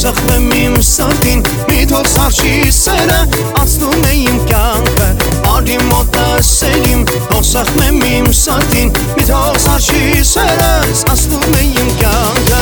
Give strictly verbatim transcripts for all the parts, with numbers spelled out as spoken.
սխվեմ իմ սրտին մի թող սարշի սերը անցնում է իմ կյանքը արի մոտ ասելիմ թող սխվեմ իմ սրտին մի թող սարշի սերը անցնում է իմ կյանքը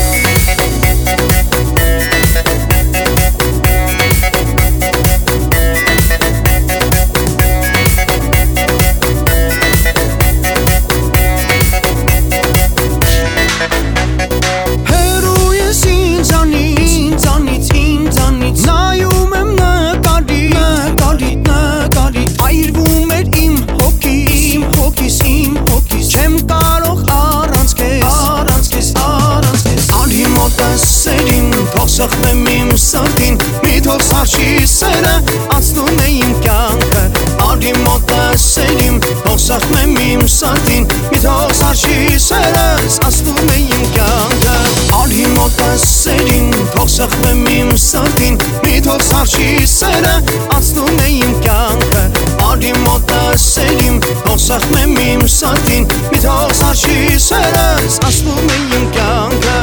Սխվեմ իմ սրտին մի թող սարշի սերը անցնում է իմ կյանքը արի մոտ ասելիմ թող սխվեմ իմ սրտին մի թող սարշի սերը անցնում է իմ կյանքը արի մոտ ասելիմ թող սխվեմ իմ սրտին մի թող սարշի սերը անցնում է իմ կյանքը արի մոտ ասելիմ թող սխվեմ իմ սրտին մի թող սարշի սերը անցնում է իմ կյանքը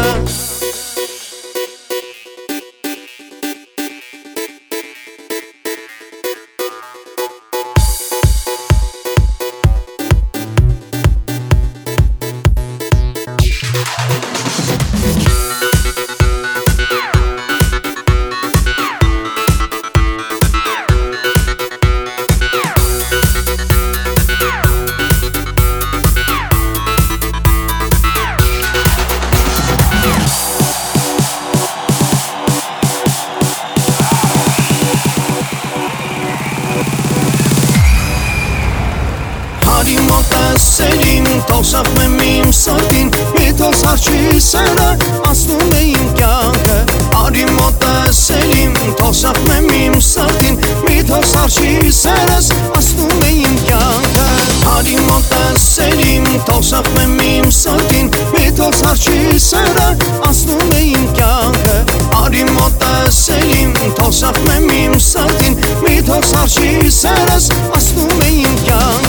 Ասելիմ թող սխվեմ իմ սրտին մի թող սարշի սերը անցնում է իմ կյանքը արի մոտ ասելիմ թող սխվեմ իմ սրտին մի թող սարշի սերս անցնում է իմ կյանքը արի մոտ ասելիմ թող սխվեմ իմ սրտին մի թող սարշի սերը անցնում է իմ կյանքը արի մոտ ասելիմ թող սխվեմ իմ սրտին մի թող սարշի սերս անցնում է իմ կյանքը